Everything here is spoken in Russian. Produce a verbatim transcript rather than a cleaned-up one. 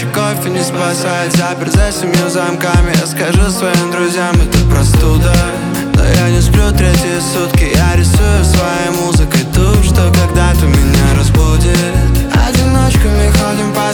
горячий кофе не спасает. Заперт за семью замками. Я скажу своим друзьям, это простуда. Но я не сплю третьи сутки. Я рисую своей музыкой ту, что когда-то меня разбудит. Одиночками ходим по